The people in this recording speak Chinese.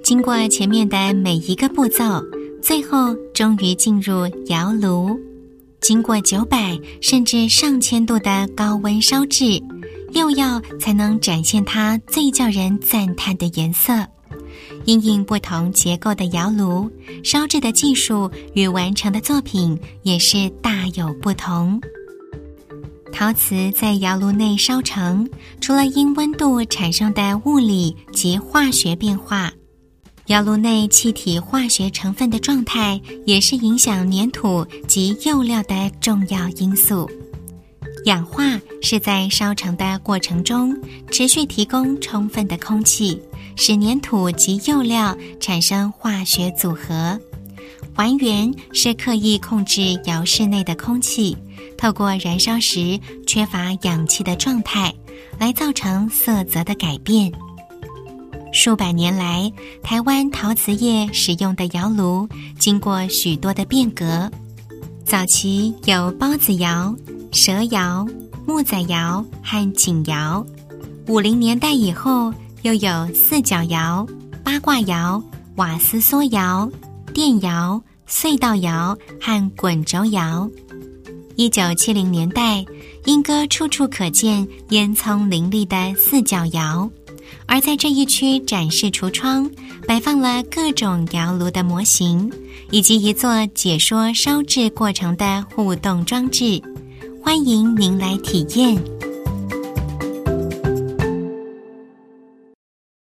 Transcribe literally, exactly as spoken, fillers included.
经过前面的每一个步骤，最后终于进入窑炉。经过九百甚至上千度的高温烧制，釉药才能展现它最叫人赞叹的颜色。因应不同结构的窑炉，烧制的技术与完成的作品也是大有不同。陶瓷在窑炉内烧成，除了因温度产生的物理及化学变化，窑炉内气体化学成分的状态也是影响粘土及釉料的重要因素。氧化是在烧成的过程中持续提供充分的空气，使粘土及釉料产生化学组合。还原是刻意控制窑室内的空气，透过燃烧时缺乏氧气的状态，来造成色泽的改变。数百年来，台湾陶瓷业使用的窑炉经过许多的变革。早期有包子窑、蛇窑、木仔窑和井窑，五零年代以后又有四角窑、八卦窑、瓦斯梭窑、电窑、隧道窑和滚轴窑。一九七零年代，莺歌处处可见烟囱林立的四角窑，而在这一区展示橱窗，摆放了各种窑炉的模型，以及一座解说烧制过程的互动装置。欢迎您来体验。